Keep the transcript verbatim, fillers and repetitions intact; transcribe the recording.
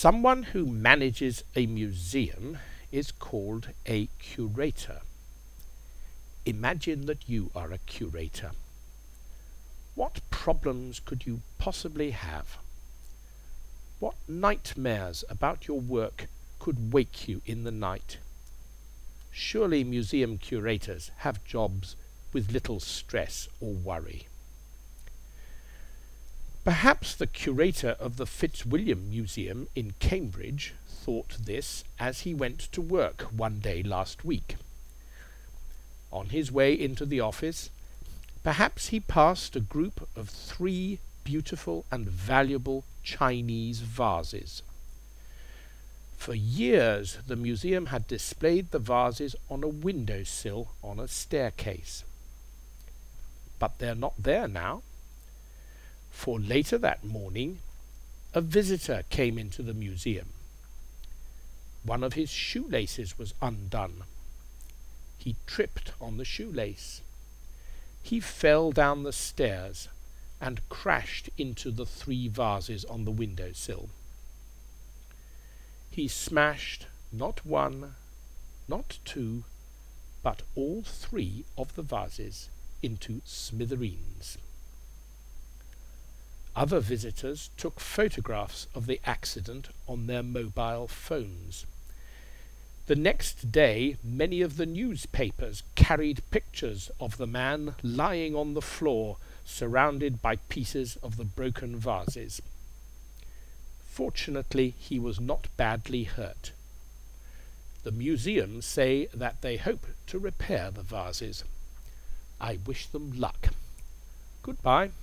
Someone who manages a museum is called a curator. Imagine that you are a curator. What problems could you possibly have? What nightmares about your work could wake you in the night? Surely museum curators have jobs with little stress or worry. Perhaps the curator of the Fitzwilliam Museum in Cambridge thought this as he went to work one day last week. On his way into the office, perhaps he passed a group of three beautiful and valuable Chinese vases. For years the museum had displayed the vases on a windowsill on a staircase. But they're not there now. For later that morning, a visitor came into the museum. One of his shoelaces was undone. He tripped on the shoelace. He fell down the stairs and crashed into the three vases on the windowsill. He smashed not one, not two, but all three of the vases into smithereens. Other visitors took photographs of the accident on their mobile phones. The next day, many of the newspapers carried pictures of the man lying on the floor, surrounded by pieces of the broken vases. Fortunately, he was not badly hurt. The museum say that they hope to repair the vases. I wish them luck. Goodbye.